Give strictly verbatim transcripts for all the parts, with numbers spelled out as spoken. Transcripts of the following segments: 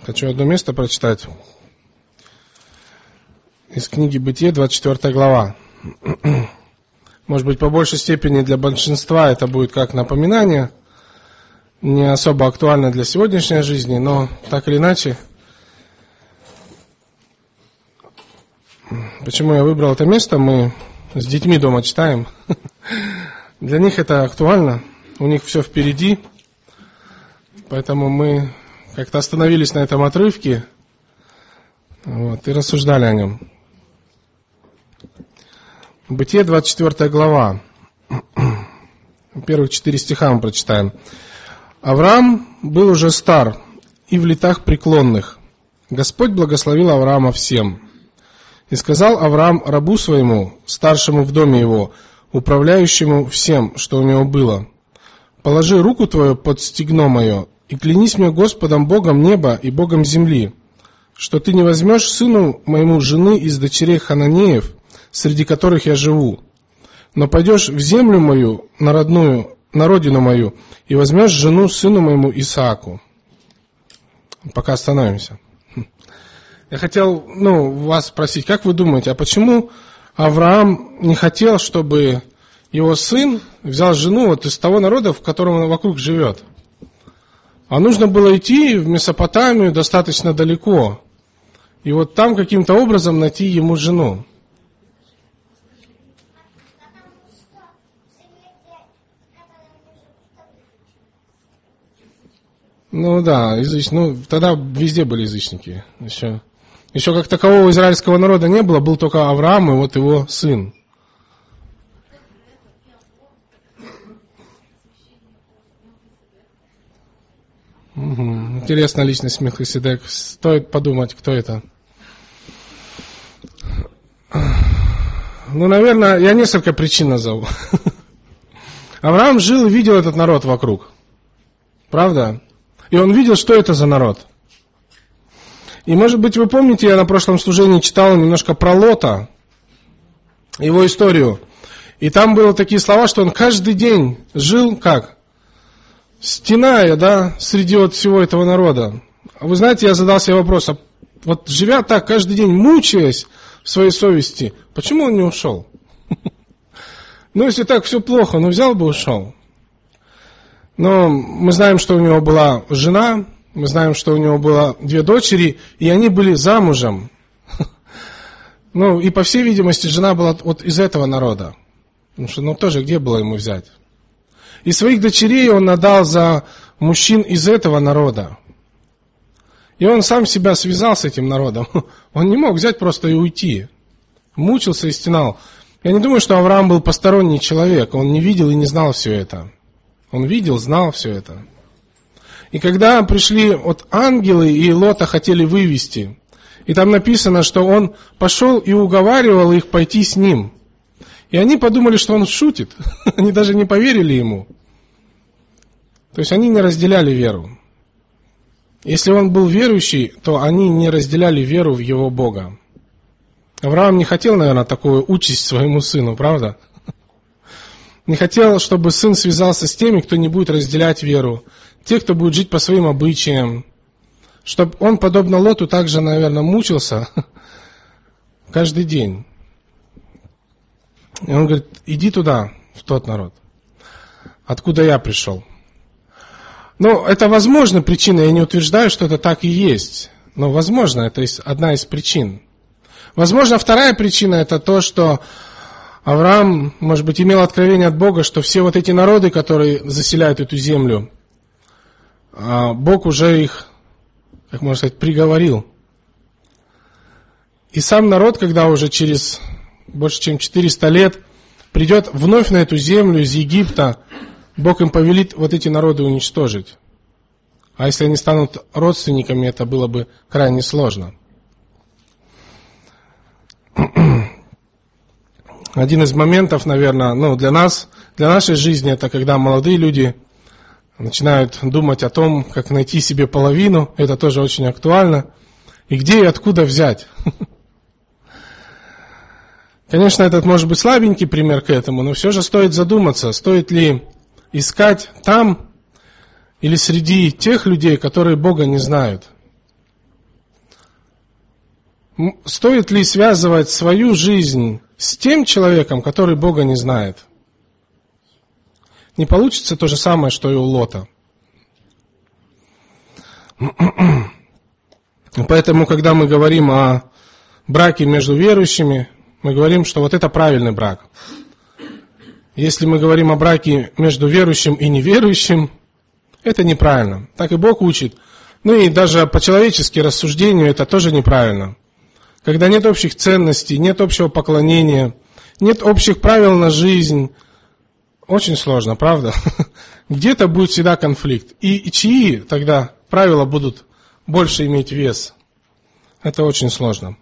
Хочу одно место прочитать. Из книги Бытие, двадцать четвёртая глава. Может быть, по большей степени для большинства это будет как напоминание, не особо актуально для сегодняшней жизни, но так или иначе. Почему я выбрал это место? Мы с детьми дома читаем. Для них это актуально, у них все впереди, поэтому мы как-то остановились на этом отрывке, вот, и рассуждали о нем. Бытие, двадцать четвёртая глава. Первых четыре стиха мы прочитаем. Авраам был уже стар и в летах преклонных. Господь благословил Авраама всем. И сказал Авраам рабу своему, старшему в доме его, управляющему всем, что у него было: положи руку твою под стегно мое и клянись мне Господом Богом неба и Богом земли, что ты не возьмешь сыну моему жены из дочерей Хананеев, среди которых я живу, но пойдешь в землю мою, на родную, на родину мою, и возьмешь жену сыну моему Исааку. Пока остановимся. Я хотел, ну, вас спросить, как вы думаете, а почему Авраам не хотел, чтобы его сын взял жену вот из того народа, в котором он вокруг живет? А нужно было идти в Месопотамию достаточно далеко, и вот там каким-то образом найти ему жену. Ну да, языч... ну, тогда везде были язычники. Еще, еще как такового израильского народа не было, был только Авраам и вот его сын. Угу. Интересная личность Мелхиседек. Стоит подумать, кто это. Ну, наверное, я несколько причин назову. Авраам жил и видел этот народ вокруг. Правда? И он видел, что это за народ. И, может быть, вы помните, я на прошлом служении читал немножко про Лота, его историю. И там было такие слова, что он каждый день жил как? Стеная, да, среди вот всего этого народа. Вы знаете, я задал себе вопрос, а вот живя так каждый день, мучаясь в своей совести, почему он не ушел? Ну, если так все плохо, ну взял бы ушел. Но мы знаем, что у него была жена, мы знаем, что у него было две дочери, и они были замужем. Ну, и по всей видимости, жена была вот из этого народа. Потому что, ну, тоже где было ему взять? И своих дочерей он отдал за мужчин из этого народа. И он сам себя связал с этим народом. Он не мог взять просто и уйти. Мучился и стенал. Я не думаю, что Авраам был посторонний человек. Он не видел и не знал все это. Он видел, знал все это. И когда пришли вот ангелы и Лота хотели вывести, и там написано, что он пошел и уговаривал их пойти с ним. И они подумали, что он шутит. Они даже не поверили ему. То есть они не разделяли веру. Если он был верующий, то они не разделяли веру в его Бога. Авраам не хотел, наверное, такую участь своему сыну, правда? Не хотел, чтобы сын связался с теми, кто не будет разделять веру, те, кто будет жить по своим обычаям, чтобы он, подобно Лоту, также, наверное, мучился каждый день. И он говорит, иди туда, в тот народ, откуда я пришел. Ну, это возможно причина, я не утверждаю, что это так и есть, но возможно, это одна из причин. Возможно, вторая причина, это то, что Авраам, может быть, имел откровение от Бога, что все вот эти народы, которые заселяют эту землю, Бог уже их, как можно сказать, приговорил. И сам народ, когда уже через больше чем четыреста лет придет вновь на эту землю из Египта, Бог им повелит вот эти народы уничтожить. А если они станут родственниками, это было бы крайне сложно. Один из моментов, наверное, ну, для нас, для нашей жизни, это когда молодые люди начинают думать о том, как найти себе половину. Это тоже очень актуально. И где и откуда взять. Конечно, этот может быть слабенький пример к этому, но все же стоит задуматься, стоит ли искать там или среди тех людей, которые Бога не знают. Стоит ли связывать свою жизнь с тем человеком, который Бога не знает? Не получится то же самое, что и у Лота. Поэтому, когда мы говорим о браке между верующими, мы говорим, что вот это правильный брак. Если мы говорим о браке между верующим и неверующим, это неправильно. Так и Бог учит. Ну и даже по-человечески рассуждению это тоже неправильно. Когда нет общих ценностей, нет общего поклонения, нет общих правил на жизнь, очень сложно, правда? Где-то будет всегда конфликт. И чьи тогда правила будут больше иметь вес? Это очень сложно.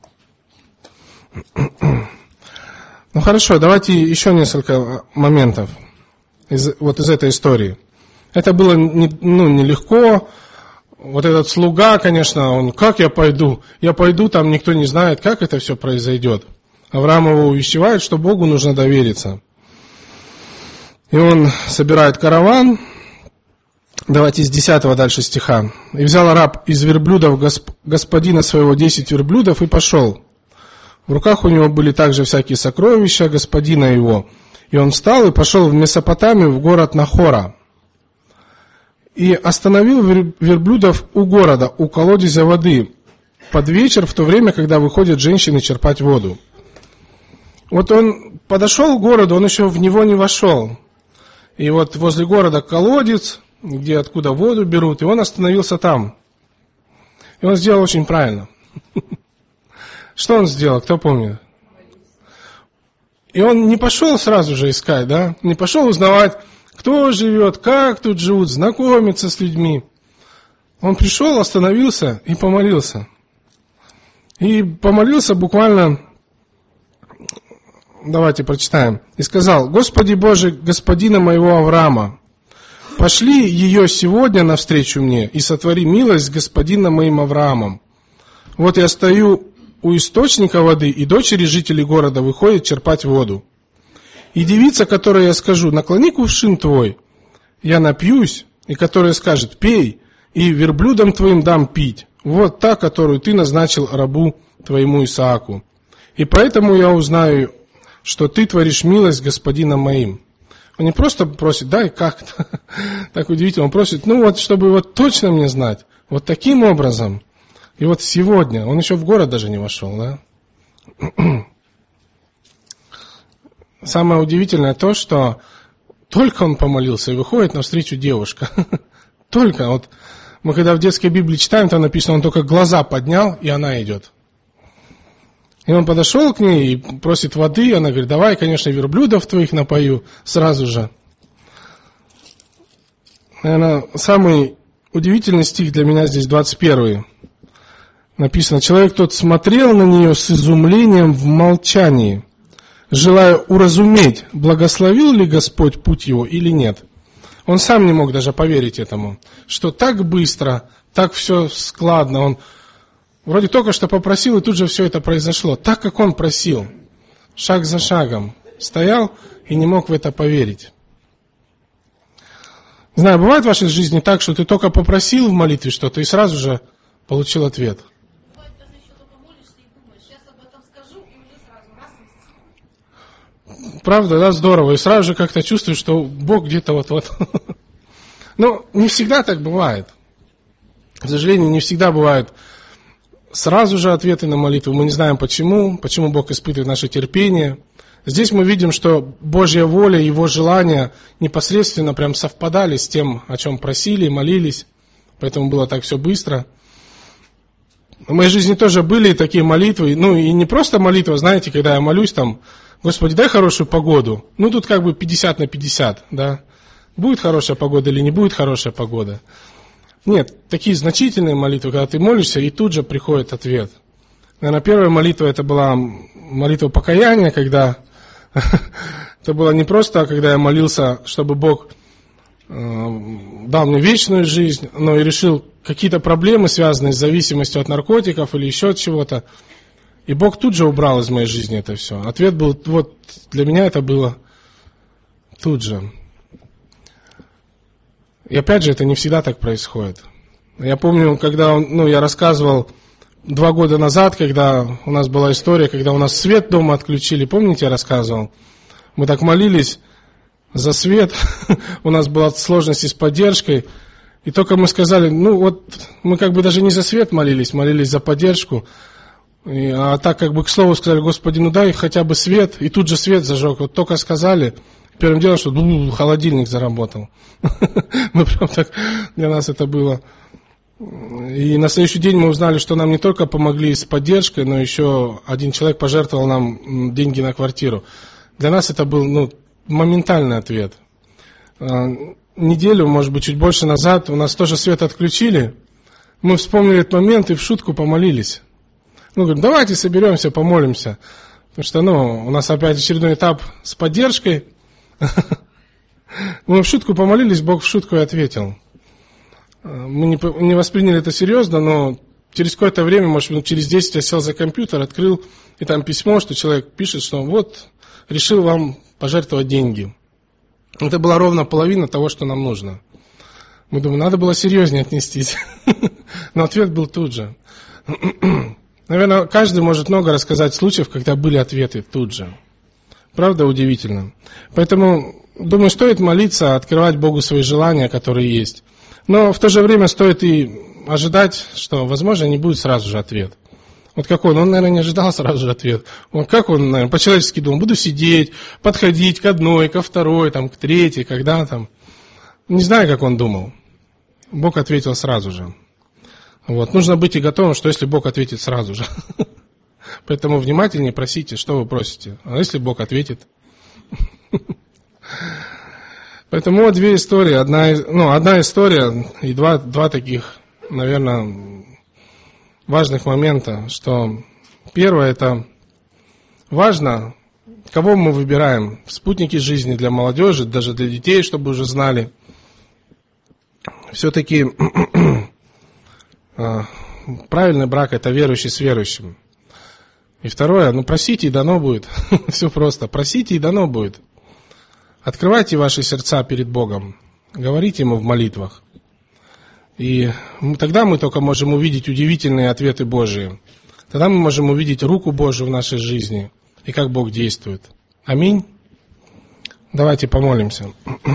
Ну хорошо, давайте еще несколько моментов из, вот из этой истории. Это было не, ну, нелегко. Вот этот слуга, конечно, он, как я пойду? Я пойду, там никто не знает, как это все произойдет. Авраам его увещевает, что Богу нужно довериться. И он собирает караван. Давайте с десятого дальше стиха. «И взял раб из верблюдов госп, господина своего десять верблюдов и пошел. В руках у него были также всякие сокровища господина его. И он встал и пошел в Месопотамию, в город Нахора. И остановил верблюдов у города, у колодезя воды, под вечер, в то время, когда выходят женщины черпать воду». Вот он подошел к городу, он еще в него не вошел. И вот возле города колодец, где откуда воду берут, и он остановился там. И он сделал очень правильно. Что он сделал, кто помнит? И он не пошел сразу же искать, да? Не пошел узнавать, кто живет, как тут живут, знакомиться с людьми. Он пришел, остановился и помолился. И помолился буквально, давайте прочитаем. И сказал: «Господи Боже, господина моего Авраама, пошли ее сегодня навстречу мне и сотвори милость с господином моим Авраамом. Вот я стою у источника воды, и дочери жителей города выходят черпать воду. И девица, которой я скажу: наклони кувшин твой, я напьюсь, и которая скажет: пей, и верблюдам твоим дам пить. Вот та, которую ты назначил рабу твоему Исааку. И поэтому я узнаю, что ты творишь милость господином моим». Он не просто просит: дай как-то, так удивительно, он просит, ну вот, чтобы вот точно мне знать, вот таким образом. И вот сегодня, он еще в город даже не вошел, да? Самое удивительное то, что только он помолился, и выходит навстречу девушка. Только, вот мы когда в детской Библии читаем, там написано, он только глаза поднял, и она идет. И он подошел к ней и просит воды, она говорит: давай, конечно, верблюдов твоих напою сразу же. Наверное, самый удивительный стих для меня здесь двадцать первый. Написано: человек тот смотрел на нее с изумлением в молчании, желая уразуметь, благословил ли Господь путь его или нет. Он сам не мог даже поверить этому, что так быстро, так все складно, он вроде только что попросил, и тут же все это произошло. Так, как он просил, шаг за шагом, стоял и не мог в это поверить. Не знаю, бывает в вашей жизни так, что ты только попросил в молитве что-то, и сразу же получил ответ. Бывает, даже еще только молишься и думаешь: сейчас об этом скажу, и уже сразу раз и... Правда, да, здорово. И сразу же как-то чувствуешь, что Бог где-то вот-вот. Но не всегда так бывает. К сожалению, не всегда бывает сразу же ответы на молитву. Мы не знаем почему, почему Бог испытывает наше терпение. Здесь мы видим, что Божья воля, Его желания непосредственно прям совпадали с тем, о чем просили, молились. Поэтому было так все быстро. В моей жизни тоже были такие молитвы. Ну и не просто молитва, знаете, когда я молюсь там: Господи, дай хорошую погоду. Ну тут как бы пятьдесят на пятьдесят, да. Будет хорошая погода или не будет хорошая погода. Нет, такие значительные молитвы, когда ты молишься, и тут же приходит ответ. Наверное, первая молитва — это была молитва покаяния, когда это было не просто, когда я молился, чтобы Бог дал мне вечную жизнь, но и решил какие-то проблемы, связанные с зависимостью от наркотиков или еще от чего-то. И Бог тут же убрал из моей жизни это все. Ответ был, вот для меня это было тут же. И опять же, это не всегда так происходит. Я помню, когда ну, я рассказывал два года назад, когда у нас была история, когда у нас свет дома отключили, помните, я рассказывал? Мы так молились за свет, у нас была сложность с поддержкой, и только мы сказали, ну вот, мы как бы даже не за свет молились, молились за поддержку, и, а так как бы к слову сказали, Господи, ну дай хотя бы свет, и тут же свет зажег, вот только сказали, первым делом, что ну, холодильник заработал. Мы прям так, для нас это было. И на следующий день мы узнали, что нам не только помогли с поддержкой, но еще один человек пожертвовал нам деньги на квартиру. Для нас это был ну, моментальный ответ. Неделю, может быть, чуть больше назад у нас тоже свет отключили. Мы вспомнили этот момент и в шутку помолились. Ну, говорим, давайте соберемся, помолимся. Потому что, ну, у нас опять очередной этап с поддержкой. Мы в шутку помолились, Бог в шутку и ответил. Мы не, не восприняли это серьезно, но через какое-то время, может быть, через десять я сел за компьютер, открыл, и там письмо, что человек пишет, что вот, решил вам пожертвовать деньги. Это была ровно половина того, что нам нужно. Мы думаем, надо было серьезнее отнестись. Но ответ был тут же. Наверное, каждый может много рассказать случаев, когда были ответы тут же. Правда, удивительно. Поэтому, думаю, стоит молиться, открывать Богу свои желания, которые есть. Но в то же время стоит и ожидать, что, возможно, не будет сразу же ответ. Вот как он, он, наверное, не ожидал сразу же ответ. Он, как он, наверное, по-человечески думал, буду сидеть, подходить к одной, ко второй, там, к третьей, когда там. Не знаю, как он думал. Бог ответил сразу же. Вот. Нужно быть и готовым, что если Бог ответит сразу же. Поэтому внимательнее просите, что вы просите. А если Бог ответит? Поэтому вот две истории. Одна, ну, одна история и два, два таких, наверное, важных момента. Что первое, это важно, кого мы выбираем. Спутники жизни для молодежи, даже для детей, чтобы уже знали. Все-таки правильный брак – это верующий с верующим. И второе, ну просите, и дано будет. Все просто. Просите, и дано будет. Открывайте ваши сердца перед Богом. Говорите Ему в молитвах. И тогда мы только можем увидеть удивительные ответы Божии. Тогда мы можем увидеть руку Божию в нашей жизни. И как Бог действует. Аминь. Давайте помолимся.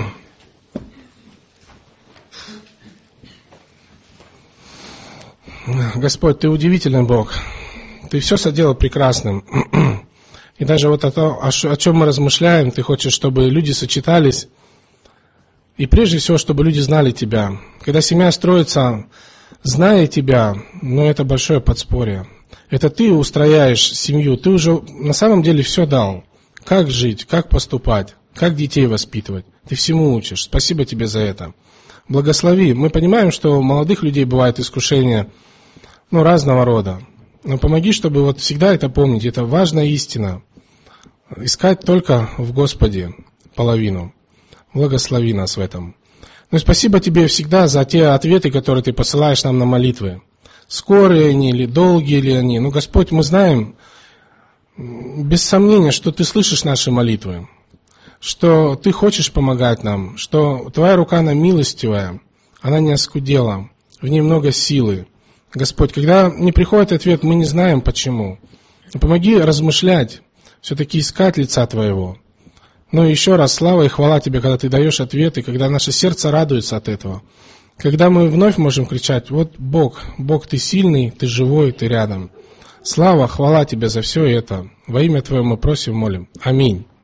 Господь, Ты удивительный Бог. Ты все соделал прекрасным. И даже вот о том, о чем мы размышляем, Ты хочешь, чтобы люди сочетались. И прежде всего, чтобы люди знали Тебя. Когда семья строится, зная Тебя, ну это большое подспорье. Это Ты устрояешь семью, Ты уже на самом деле все дал. Как жить, как поступать, как детей воспитывать. Ты всему учишь. Спасибо Тебе за это. Благослови. Мы понимаем, что у молодых людей бывают искушения, ну, разного рода. Но помоги, чтобы вот всегда это помнить. Это важная истина. Искать только в Господе половину. Благослови нас в этом. Ну и спасибо Тебе всегда за те ответы, которые Ты посылаешь нам на молитвы. Скорые они или долгие ли они. Ну, Господь, мы знаем, без сомнения, что Ты слышишь наши молитвы. Что Ты хочешь помогать нам. Что Твоя рука, она милостивая. Она не оскудела. В ней много силы. Господь, когда не приходит ответ, мы не знаем почему. Помоги размышлять, все-таки искать лица Твоего. Ну и еще раз слава и хвала Тебе, когда Ты даешь ответы, когда наше сердце радуется от этого. Когда мы вновь можем кричать, вот Бог, Бог, Ты сильный, Ты живой, Ты рядом. Слава, хвала Тебе за все это. Во имя Твое мы просим, молим. Аминь.